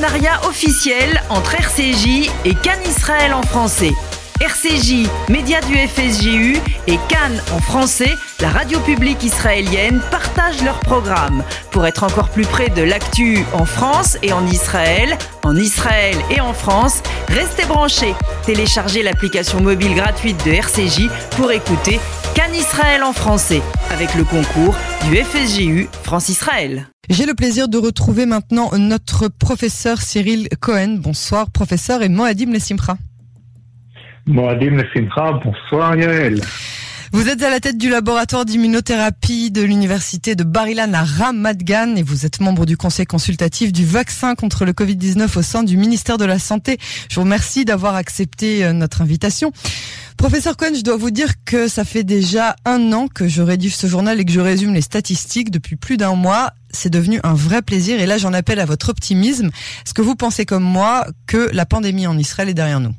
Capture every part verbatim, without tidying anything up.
partenariat officiel entre R C J et Cannes Israël en français. R C J, média du F S J U, et Cannes en français, la radio publique israélienne, partagent leurs programmes. Pour être encore plus près de l'actu en France et en Israël, en Israël et en France, restez branchés. Téléchargez l'application mobile gratuite de R C J pour écouter Cannes Israël en français, avec le concours du F S J U France-Israël. J'ai le plaisir de retrouver maintenant notre professeur Cyril Cohen. Bonsoir professeur, et Moadim Lessimcha. Moadim Lessimcha, bonsoir Yael. Vous êtes à la tête du laboratoire d'immunothérapie de l'université de Bar-Ilan à Ramat Gan et vous êtes membre du conseil consultatif du vaccin contre le covid dix-neuf au sein du ministère de la Santé. Je vous remercie d'avoir accepté notre invitation. Professeur Cohen, je dois vous dire que ça fait déjà un an que je rédige ce journal et que je résume les statistiques depuis plus d'un mois. C'est devenu un vrai plaisir et là j'en appelle à votre optimisme. Est-ce que vous pensez comme moi que la pandémie en Israël est derrière nous ?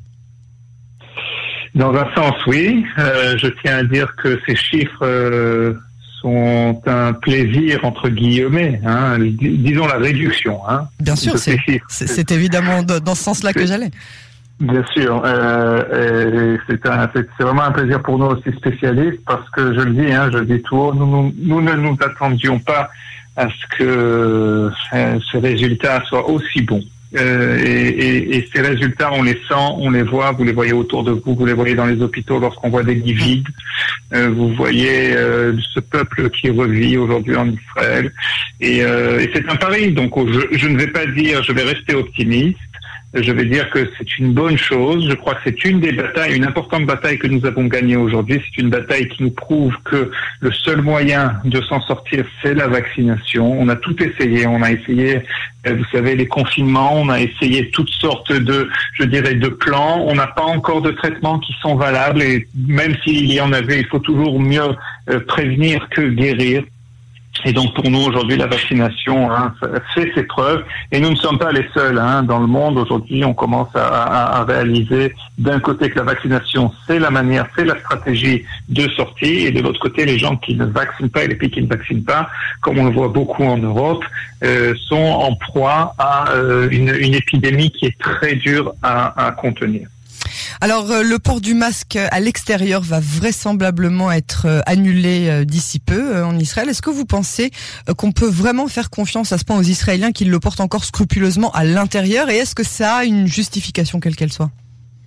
Dans un sens, oui. Euh, je tiens à dire que ces chiffres euh, sont un plaisir, entre guillemets. Hein, dis- disons la réduction. Hein, Bien sûr, c'est, c'est, c'est évidemment dans ce sens-là que j'allais. Bien sûr. Euh, c'est, un, c'est, c'est vraiment un plaisir pour nous aussi spécialistes parce que, je le dis, hein, je le dis tout haut, nous, nous, nous ne nous attendions pas à ce que euh, ces résultats soient aussi bons. Euh, et, et, et ces résultats, on les sent, on les voit, vous les voyez autour de vous, vous les voyez dans les hôpitaux lorsqu'on voit des lits vides. Euh, vous voyez euh, ce peuple qui revit aujourd'hui en Israël. Et, euh, et c'est un pari, donc je, je ne vais pas dire, je vais rester optimiste. Je vais dire que c'est une bonne chose. Je crois que c'est une des batailles, une importante bataille que nous avons gagnée aujourd'hui. C'est une bataille qui nous prouve que le seul moyen de s'en sortir, c'est la vaccination. On a tout essayé. On a essayé, vous savez, les confinements. On a essayé toutes sortes de, je dirais, de plans. On n'a pas encore de traitements qui sont valables. Et même s'il y en avait, il faut toujours mieux prévenir que guérir. Et donc pour nous aujourd'hui la vaccination hein, fait ses preuves et nous ne sommes pas les seuls hein, dans le monde. Aujourd'hui on commence à, à, à réaliser d'un côté que la vaccination c'est la manière, c'est la stratégie de sortie et de l'autre côté les gens qui ne vaccinent pas et les pays qui ne vaccinent pas, comme on le voit beaucoup en Europe, euh, sont en proie à euh, une, une épidémie qui est très dure à, à contenir. Alors, euh, le port du masque à l'extérieur va vraisemblablement être euh, annulé euh, d'ici peu euh, en Israël. Est-ce que vous pensez euh, qu'on peut vraiment faire confiance à ce point aux Israéliens qui le portent encore scrupuleusement à l'intérieur ? Et est-ce que ça a une justification, quelle qu'elle soit ?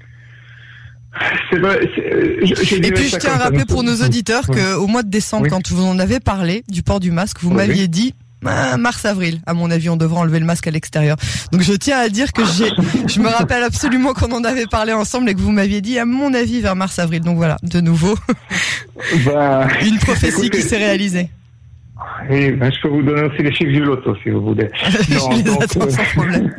C'est vrai, c'est, je, je Et puis je tiens à rappeler pour nos auditeurs qu'au mois de décembre, oui. quand vous en avez parlé du port du masque, vous oui. m'aviez dit... Ah, mars-avril, à mon avis, on devra enlever le masque à l'extérieur. Donc je tiens à dire que j'ai, je me rappelle absolument qu'on en avait parlé ensemble et que vous m'aviez dit, à mon avis, vers mars-avril. Donc voilà, de nouveau, bah, une prophétie écoutez, qui s'est réalisée. Et ben, je peux vous donner aussi les chiffres du loto si vous voulez. Non, je les donc, attends euh... sans problème.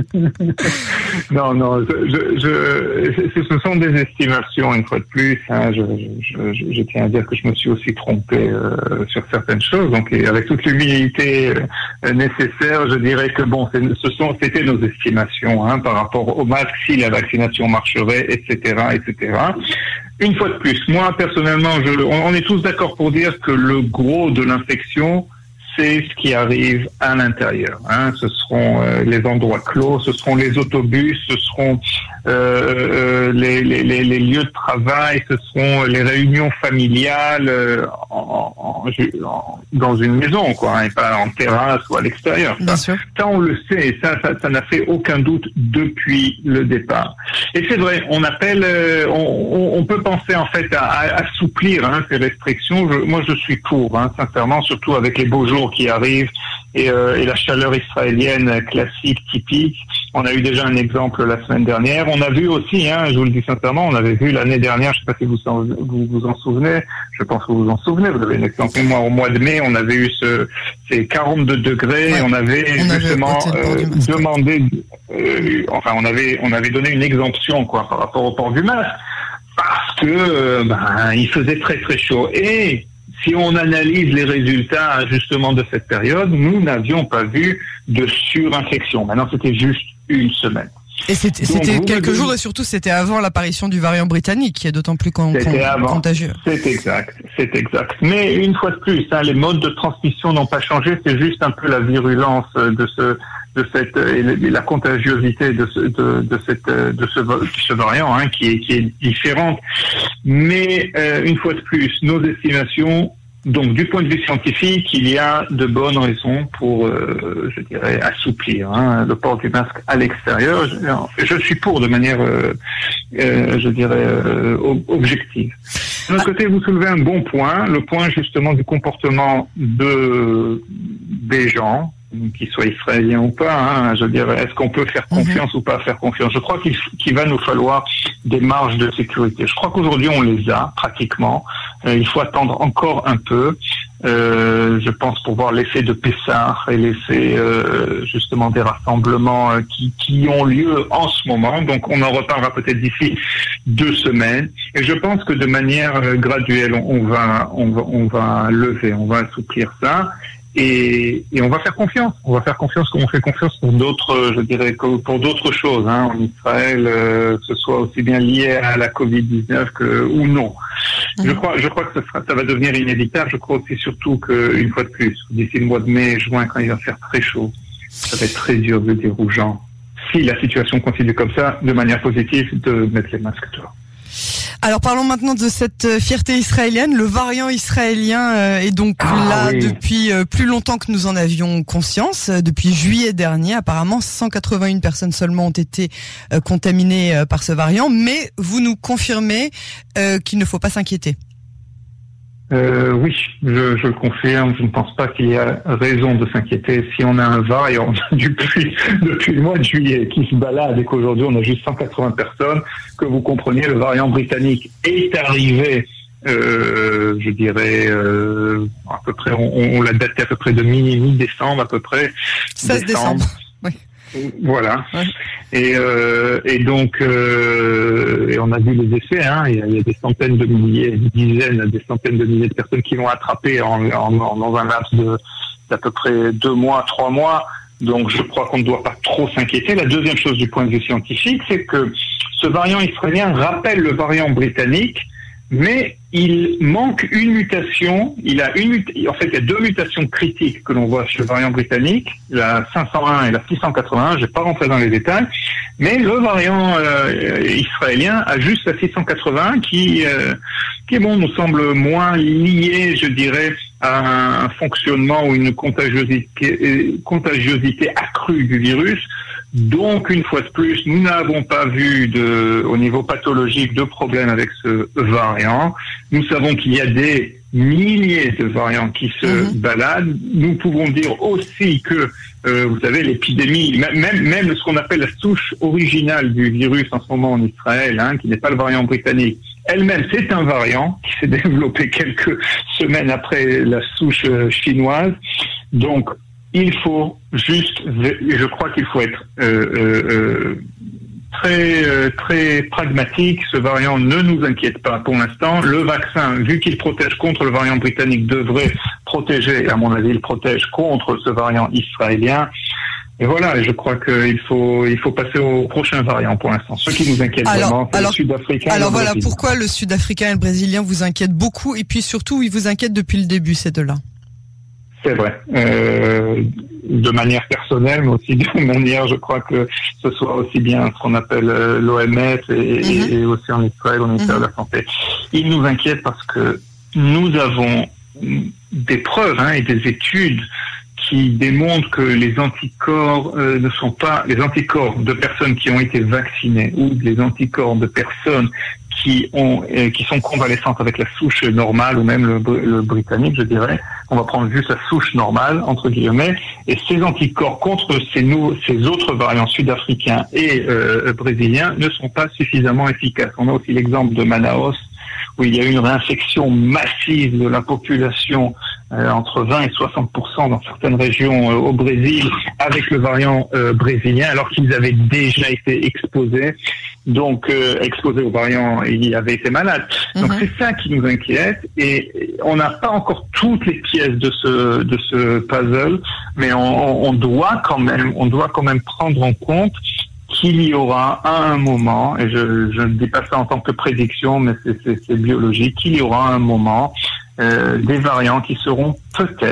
non, non, je, je, je, ce sont des estimations une fois de plus. Hein, je, je, je, je tiens à dire que je me suis aussi trompé euh, sur certaines choses. Donc, et avec toute l'humilité euh, nécessaire, je dirais que bon, c'est, ce sont, c'était nos estimations hein, par rapport au masque, si la vaccination marcherait, et cetera, et cetera. Une fois de plus, moi personnellement, je, on est tous d'accord pour dire que le gros de l'infection, c'est ce qui arrive à l'intérieur. Hein. Ce seront euh, les endroits clos, ce seront les autobus, ce seront euh, euh, les, les, les, les lieux de travail, ce seront les réunions familiales euh, en, en, en, dans une maison, quoi, hein, et pas en terrasse ou à l'extérieur. Bien sûr. Ça, on le sait, et ça, ça, ça n'a fait aucun doute depuis le départ. Et c'est vrai, on appelle, euh, on, on peut penser en fait à, à assouplir hein, ces restrictions. Je, moi, je suis pour, hein, sincèrement, surtout avec les beaux jours qui arrivent et, euh, et la chaleur israélienne classique, typique. On a eu déjà un exemple la semaine dernière. On a vu aussi, hein, je vous le dis sincèrement, on avait vu l'année dernière, je ne sais pas si vous vous, vous en souvenez, je pense que vous vous en souvenez, vous avez une excellente mémoire, au mois de mai, on avait eu ce, ces quarante-deux degrés, ouais, on avait on justement avait euh, demandé, euh, enfin on avait, on avait donné une exemption quoi par rapport au port du masque, parce que euh, ben, il faisait très très chaud. Et si on analyse les résultats justement de cette période, nous n'avions pas vu de surinfection. Maintenant, c'était juste une semaine. Et c'était, Donc, c'était quelques avez... jours et surtout c'était avant l'apparition du variant britannique qui est d'autant plus con, con, contagieux. C'est exact, c'est exact. Mais une fois de plus, hein, les modes de transmission n'ont pas changé, c'est juste un peu la virulence de ce de cette et la contagiosité de ce de, de cette de ce, de ce variant hein, qui est qui est différente. Mais euh, une fois de plus, nos estimations. Donc, du point de vue scientifique, il y a de bonnes raisons pour, euh, je dirais, assouplir hein, le port du masque à l'extérieur. Je, je suis pour de manière, euh, euh, je dirais, euh, objective. De notre côté, vous soulevez un bon point, le point justement du comportement de des gens, qu'ils soient israéliens ou pas, hein, je dirais, est-ce qu'on peut faire confiance mmh. ou pas faire confiance? Je crois qu'il, qu'il va nous falloir des marges de sécurité. Je crois qu'aujourd'hui on les a pratiquement. Euh, il faut attendre encore un peu. Euh, je pense pour voir l'effet de Pessah et l'effet euh, justement des rassemblements euh, qui, qui ont lieu en ce moment. Donc on en reparlera peut-être d'ici deux semaines. Et je pense que de manière euh, graduelle, on, on va, on va, on va lever, on va assouplir ça. Et, et on va faire confiance. On va faire confiance comme on fait confiance pour d'autres, je dirais, pour d'autres choses, hein, en Israël, euh, que ce soit aussi bien lié à la covid dix-neuf que ou non. Mmh. Je crois, je crois que ça, sera, ça va devenir inévitable. Je crois aussi surtout qu'une fois de plus, d'ici le mois de mai, juin, quand il va faire très chaud, ça va être très dur de dire aux gens, si la situation continue comme ça, de manière positive, de mettre les masques dehors. Alors parlons maintenant de cette fierté israélienne. Le variant israélien euh, est donc ah, là oui. depuis euh, plus longtemps que nous en avions conscience. Euh, depuis juillet dernier, apparemment cent quatre-vingt-une personnes seulement ont été euh, contaminées euh, par ce variant. Mais vous nous confirmez euh, qu'il ne faut pas s'inquiéter. Euh, oui, je, je le confirme. Je ne pense pas qu'il y a raison de s'inquiéter. Si on a un variant depuis, depuis le mois de juillet qui se balade et qu'aujourd'hui on a juste cent quatre-vingts personnes, que vous compreniez, le variant britannique est arrivé, euh, je dirais, euh, à peu près, on, on l'a daté à peu près de mi, mi-décembre à peu près. seize décembre. Oui. Voilà. Ouais. Et, euh, et donc, euh, et on a vu les effets. Hein, il, y a, il y a des centaines de milliers, des dizaines, des centaines de milliers de personnes qui l'ont attrapé en, en, en, dans un laps de d'à peu près deux mois, trois mois. Donc, je crois qu'on ne doit pas trop s'inquiéter. La deuxième chose du point de vue scientifique, c'est que ce variant israélien rappelle le variant britannique, mais il manque une mutation. Il a une, en fait, il y a deux mutations critiques que l'on voit chez le variant britannique, la cinq cent un et la six cent quatre-vingts. Je ne vais pas rentrer dans les détails, mais le variant euh, israélien a juste la six cent quatre-vingts qui, euh, qui bon, nous semble moins lié, je dirais, à un fonctionnement ou une contagiosité, contagiosité accrue du virus. Donc, une fois de plus, nous n'avons pas vu de, au niveau pathologique de problème avec ce variant. Nous savons qu'il y a des milliers de variants qui se mmh. baladent. Nous pouvons dire aussi que, euh, vous savez, l'épidémie, même, même ce qu'on appelle la souche originale du virus en ce moment en Israël, hein, qui n'est pas le variant britannique, elle-même, c'est un variant qui s'est développé quelques semaines après la souche chinoise. Donc, il faut juste, je crois qu'il faut être euh, euh, très euh, très pragmatique. Ce variant ne nous inquiète pas pour l'instant. Le vaccin, vu qu'il protège contre le variant britannique, devrait protéger, à mon avis, il protège contre ce variant israélien. Et voilà, et je crois qu'il faut il faut passer au prochain variant pour l'instant. Ce qui nous inquiète alors, vraiment, c'est alors, le sud-africain. Alors voilà, pourquoi le sud-africain et le brésilien vous inquiètent beaucoup, et puis surtout, ils vous inquiètent depuis le début, ces deux-là? C'est vrai. Euh, de manière personnelle, mais aussi de manière, je crois que ce soit aussi bien ce qu'on appelle euh, l'O M S et, mm-hmm. et aussi en Israël, au ministère mm-hmm. de la Santé. Ils nous inquiètent parce que nous avons des preuves hein, et des études qui démontrent que les anticorps euh, ne sont pas les anticorps de personnes qui ont été vaccinées ou les anticorps de personnes qui ont euh, qui sont convalescentes avec la souche normale ou même le, le britannique, je dirais. On va prendre juste la souche normale entre guillemets, et ces anticorps contre ces nou- ces autres variants sud-africains et euh, brésiliens ne sont pas suffisamment efficaces. On a aussi l'exemple de Manaus, où il y a eu une réinfection massive de la population, euh, entre vingt et soixante pour cent dans certaines régions euh, au Brésil, avec le variant euh, brésilien, alors qu'ils avaient déjà été exposés, donc euh, exposés au variant, et ils avaient été malades. Mm-hmm. Donc c'est ça qui nous inquiète, et on n'a pas encore toutes les pièces de ce de ce puzzle, mais on, on doit quand même, on doit quand même prendre en compte qu'il y aura à un moment, et je, je ne dis pas ça en tant que prédiction, mais c'est, c'est, c'est biologique, qu'il y aura à un moment euh, des variants qui seront peut-être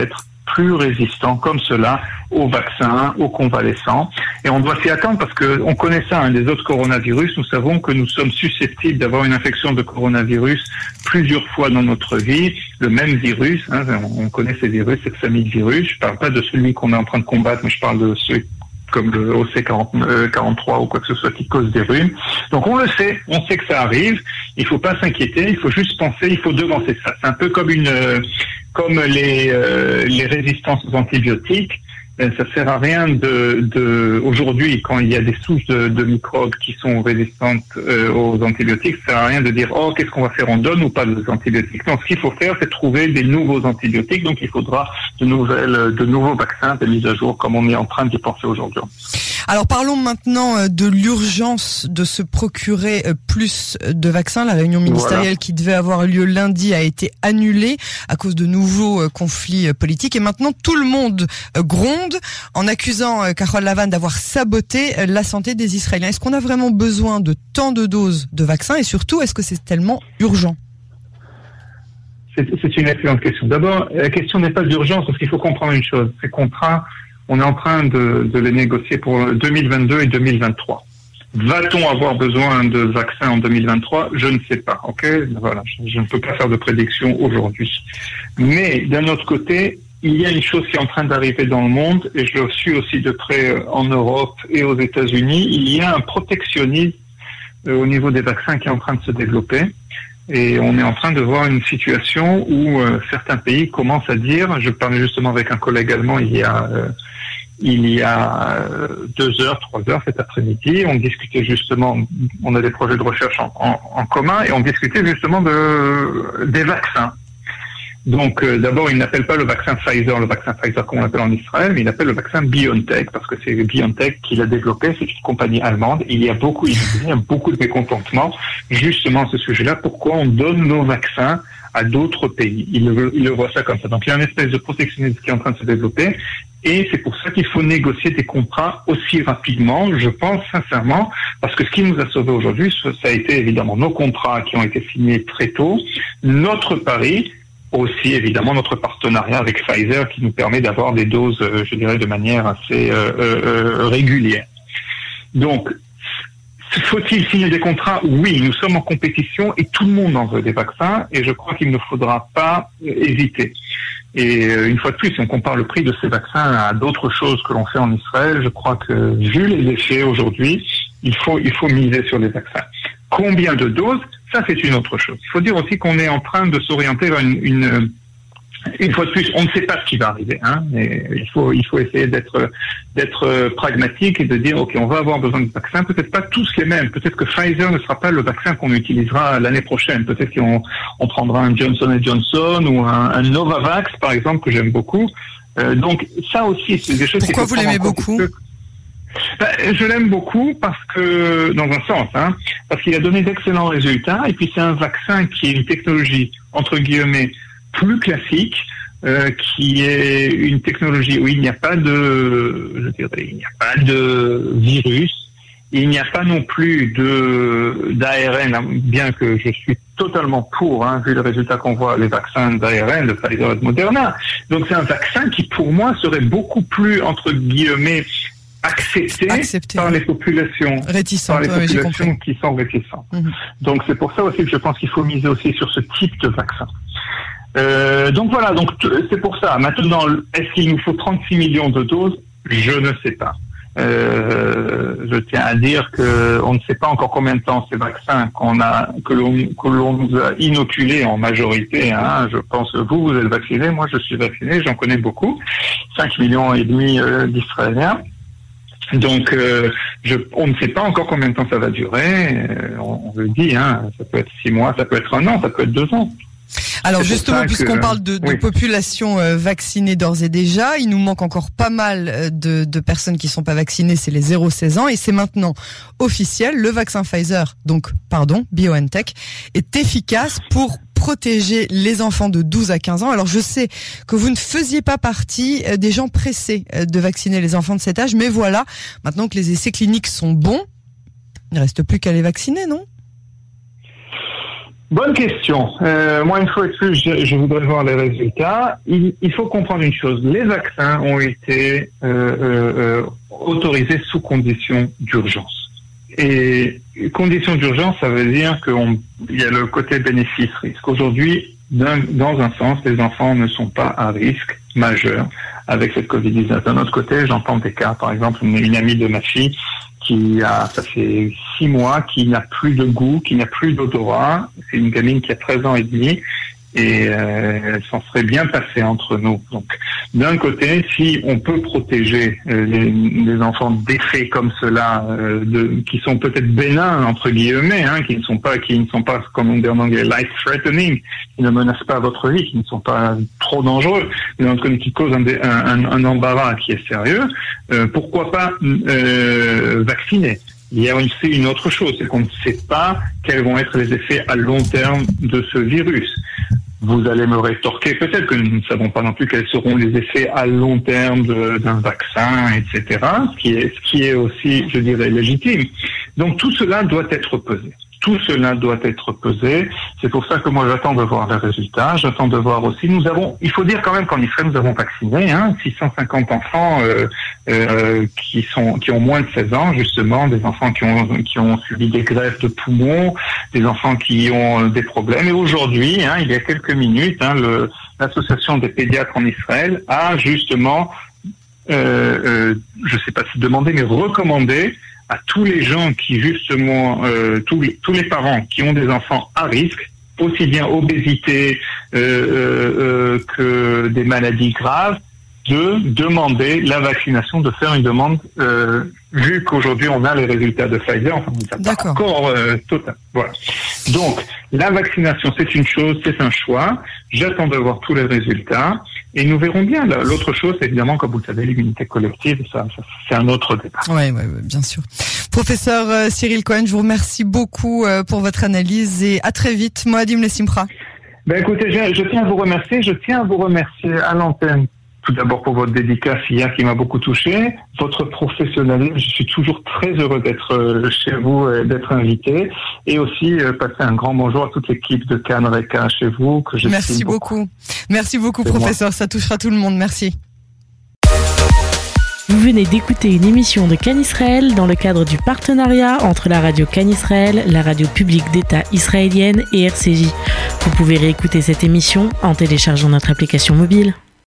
plus résistants comme cela aux vaccins, aux convalescents. Et on doit s'y attendre parce que on connaît ça, hein, des autres coronavirus. Nous savons que nous sommes susceptibles d'avoir une infection de coronavirus plusieurs fois dans notre vie. Le même virus, hein, on connaît ces virus, cette famille de virus. Je parle pas de celui qu'on est en train de combattre, mais je parle de ceux comme le O C quarante-trois ou quoi que ce soit qui cause des rhumes. Donc on le sait, on sait que ça arrive. Il faut pas s'inquiéter, il faut juste penser, il faut devancer ça. C'est un peu comme une, comme les euh, les résistances aux antibiotiques. Ça sert à rien de, de aujourd'hui, quand il y a des souches de, de microbes qui sont résistantes euh, aux antibiotiques, ça sert à rien de dire oh qu'est-ce qu'on va faire, on donne ou pas des antibiotiques. Donc ce qu'il faut faire, c'est trouver des nouveaux antibiotiques. Donc il faudra de nouvelles, de nouveaux vaccins, des mises à jour, comme on est en train d'y penser aujourd'hui. Alors parlons maintenant de l'urgence de se procurer plus de vaccins. La réunion ministérielle voilà. qui devait avoir lieu lundi a été annulée à cause de nouveaux conflits politiques. Et maintenant tout le monde gronde en accusant Carole Lavanne d'avoir saboté la santé des Israéliens. Est-ce qu'on a vraiment besoin de tant de doses de vaccins et surtout, est-ce que c'est tellement urgent ? C'est, c'est une excellente question. D'abord, la question n'est pas d'urgence parce qu'il faut comprendre une chose. Ces contrats, on est en train de, de les négocier pour deux mille vingt-deux et deux mille vingt-trois. Va-t-on avoir besoin de vaccins en deux mille vingt-trois ? Je ne sais pas. Ok, voilà, je, je ne peux pas faire de prédiction aujourd'hui. Mais d'un autre côté, il y a une chose qui est en train d'arriver dans le monde, et je le suis aussi de près en Europe et aux États-Unis. Il y a un protectionnisme au niveau des vaccins qui est en train de se développer. Et on est en train de voir une situation où euh, certains pays commencent à dire, je parlais justement avec un collègue allemand il y a euh, il y a euh, deux heures, trois heures cet après-midi, on discutait justement, on a des projets de recherche en, en, en commun, et on discutait justement de des vaccins. Donc, euh, d'abord, il n'appelle pas le vaccin Pfizer, le vaccin Pfizer comme on l'appelle en Israël, mais il appelle le vaccin BioNTech, parce que c'est BioNTech qui l'a développé, c'est une compagnie allemande. Il y a beaucoup, il y a beaucoup de mécontentement, justement, à ce sujet-là. Pourquoi on donne nos vaccins à d'autres pays? Il le, il le voit ça comme ça. Donc, il y a une espèce de protectionnisme qui est en train de se développer, et c'est pour ça qu'il faut négocier des contrats aussi rapidement, je pense sincèrement, parce que ce qui nous a sauvés aujourd'hui, ça a été évidemment nos contrats qui ont été signés très tôt, notre pari, aussi évidemment notre partenariat avec Pfizer qui nous permet d'avoir des doses, euh, je dirais, de manière assez euh, euh, régulière. Donc, faut-il signer des contrats ? Oui, nous sommes en compétition et tout le monde en veut des vaccins, et je crois qu'il ne faudra pas euh, hésiter. Et euh, une fois de plus, si on compare le prix de ces vaccins à d'autres choses que l'on fait en Israël, je crois que vu les effets aujourd'hui, il faut il faut miser sur les vaccins. Combien de doses ? Ça, c'est une autre chose. Il faut dire aussi qu'on est en train de s'orienter vers une, une, une fois de plus, on ne sait pas ce qui va arriver, hein, mais il faut, il faut essayer d'être, d'être pragmatique et de dire, OK, on va avoir besoin de vaccins, peut-être pas tous les mêmes. Peut-être que Pfizer ne sera pas le vaccin qu'on utilisera l'année prochaine. Peut-être qu'on on prendra un Johnson and Johnson ou un, un Novavax, par exemple, que j'aime beaucoup. Euh, donc, ça aussi, c'est des choses... Pourquoi vous l'aimez beaucoup ? Ben, je l'aime beaucoup parce que, dans un sens, hein, parce qu'il a donné d'excellents résultats, et puis c'est un vaccin qui est une technologie, entre guillemets, plus classique, euh, qui est une technologie où il n'y a pas de, je dirais, il n'y a pas de virus, il n'y a pas non plus de d'A R N, bien que je suis totalement pour, hein, vu le résultat qu'on voit, les vaccins d'A R N, de Pfizer et de Moderna. Donc c'est un vaccin qui, pour moi, serait beaucoup plus, entre guillemets, accepté, accepté par les populations, réticentes, par les ouais, populations qui sont réticentes. Mmh. Donc c'est pour ça aussi que je pense qu'il faut miser aussi sur ce type de vaccin. Euh, donc voilà, donc c'est pour ça. Maintenant, est-ce qu'il nous faut trente-six millions de doses ? Je ne sais pas. Euh, je tiens à dire que on ne sait pas encore combien de temps ces vaccins qu'on a, que l'on, que l'on nous a inoculés en majorité, hein. Je pense que vous, vous êtes vaccinés, moi je suis vacciné, j'en connais beaucoup. cinq millions et demi euh, d'Israéliens. Donc, euh, je, on ne sait pas encore combien de temps ça va durer. Euh, on, on le dit, hein, ça peut être six mois, ça peut être un an, ça peut être deux ans. Alors justement, puisqu'on que, parle de, de oui. population euh, vaccinée d'ores et déjà, il nous manque encore pas mal de, de personnes qui sont pas vaccinées, c'est les zéro seize ans, et c'est maintenant officiel, le vaccin Pfizer, donc pardon, BioNTech, est efficace pour protéger les enfants de douze à quinze ans. Alors je sais que vous ne faisiez pas partie des gens pressés de vacciner les enfants de cet âge, mais voilà, maintenant que les essais cliniques sont bons, il ne reste plus qu'à les vacciner, non ? Bonne question. Euh, moi, une fois de plus, je, je voudrais voir les résultats. Il, il faut comprendre une chose. Les vaccins ont été euh, euh, autorisés sous conditions d'urgence. Et conditions d'urgence, ça veut dire qu'il y a le côté bénéfice-risque. Aujourd'hui, d'un, dans un sens, les enfants ne sont pas à risque majeur avec cette covid dix-neuf. D'un autre côté, j'entends des cas, par exemple, une, une amie de ma fille qui a, ça fait six mois, qui n'a plus de goût, qui n'a plus d'odorat. C'est une gamine qui a treize ans et demi et euh, elle s'en serait bien passée entre nous. Donc, d'un côté, si on peut protéger euh, les, les enfants d'effets comme cela, euh, de, qui sont peut-être bénins entre guillemets, hein, qui ne sont pas, qui ne sont pas, comme on dit en anglais, life threatening, qui ne menacent pas votre vie, qui ne sont pas trop dangereux, mais d'un côté qui causent un, un, un embarras qui est sérieux, euh, pourquoi pas euh, vacciner? Il y a aussi une autre chose, c'est qu'on ne sait pas quels vont être les effets à long terme de ce virus. Vous allez me rétorquer, peut-être que nous ne savons pas non plus quels seront les effets à long terme de, d'un vaccin, et cetera, ce qui est, ce qui est aussi, je dirais, légitime. Donc tout cela doit être pesé. Tout cela doit être pesé. C'est pour ça que moi j'attends de voir les résultats. J'attends de voir aussi. Nous avons, il faut dire quand même qu'en Israël nous avons vacciné hein, six cent cinquante enfants euh, euh, qui sont qui ont moins de seize ans justement, des enfants qui ont qui ont subi des greffes de poumons, des enfants qui ont des problèmes. Et aujourd'hui, hein, il y a quelques minutes, hein, le, l'association des pédiatres en Israël a justement, euh, euh, je ne sais pas si demandé, mais recommandé à tous les gens qui justement, euh, tous les, tous les parents qui ont des enfants à risque, aussi bien obésité euh, euh, que des maladies graves, de demander la vaccination, de faire une demande, euh, vu qu'aujourd'hui on a les résultats de Pfizer, enfin ça pas encore euh, total. Voilà. Donc la vaccination c'est une chose, c'est un choix. J'attends de voir tous les résultats et nous verrons bien. L'autre chose, c'est évidemment, comme vous le savez, l'immunité collective, ça, ça c'est un autre débat. Oui, ouais, ouais, bien sûr. Professeur euh, Cyril Cohen, je vous remercie beaucoup euh, pour votre analyse et à très vite. Moadim Lesimpra. Ben écoutez, je, je tiens à vous remercier. Je tiens à vous remercier à l'antenne. Tout d'abord pour votre dédicace hier qui m'a beaucoup touché, votre professionnalisme. Je suis toujours très heureux d'être chez vous et d'être invité. Et aussi euh, passer un grand bonjour à toute l'équipe de Cannes Reka chez vous. Que Merci beaucoup. beaucoup. Merci beaucoup, c'est professeur. Moi. Ça touchera tout le monde. Merci. Vous venez d'écouter une émission de Cannes Israël dans le cadre du partenariat entre la radio Cannes Israël, la radio publique d'État israélienne et R C J. Vous pouvez réécouter cette émission en téléchargeant notre application mobile.